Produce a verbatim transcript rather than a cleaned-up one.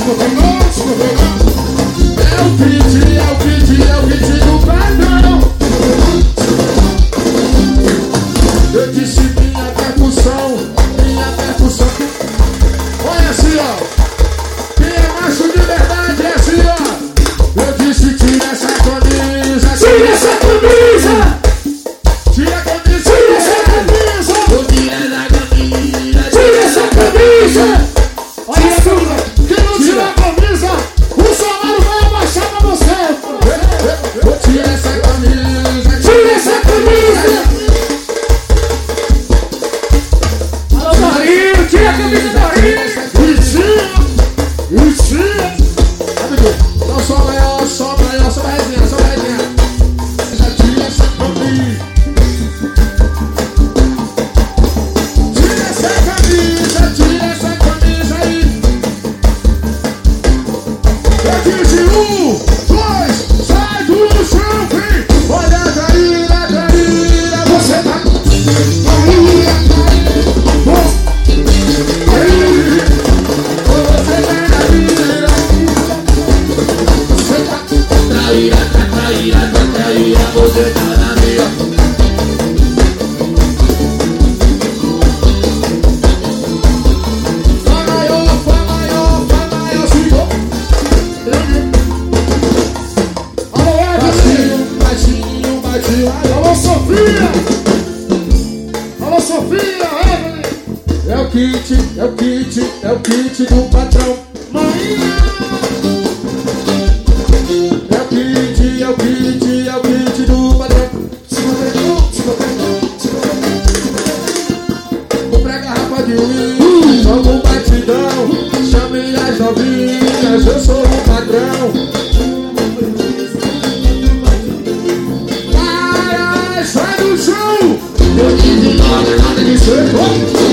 É o kit, é o kit, é o kit do patrão. Eu disse minha percussão, minha percussão. Olha assim, ó. Quem é macho de verdade é assim, ó. Eu disse tira essa camisa, tira essa camisa. Tira a camisa, tira essa camisa. Vou tirar a camisa, tira essa camisa. Olha só, quem não tira a camisa, o salário vai abaixar pra você. Vou tirar essa camisa, Tira essa camisa. Alô, Dorinho, tira a camisa, Dorinho. E tira, amigo, então só maior, só maior, só resenha, só resenha. Já tira essa camisa. Tira essa camisa, tira essa camisa aí. Eu disse um, dois, sai do chão, vem. Olha a Traíra, Traíra, você tá. Traíra, Traíra, você tá na vida. Você tá traíra, tá traíra, tá traíra, você tá na minha. Fá maior, fá maior, fá maior, senhor. Alô, Evelyn. Baixinho, baixinho, baixinho. Alô, Sofia. Alô, Sofia, Evelyn. É o kit, é o kit, é o kit do patrão. Marinha. É o kit, é o kit, é o kit do patrão. Vou pra garrafa de uísque, jogo um batidão. Chame as novinhas, eu sou o patrão. Ai, ai, sai do chão. Eu disse nada, nada de ser.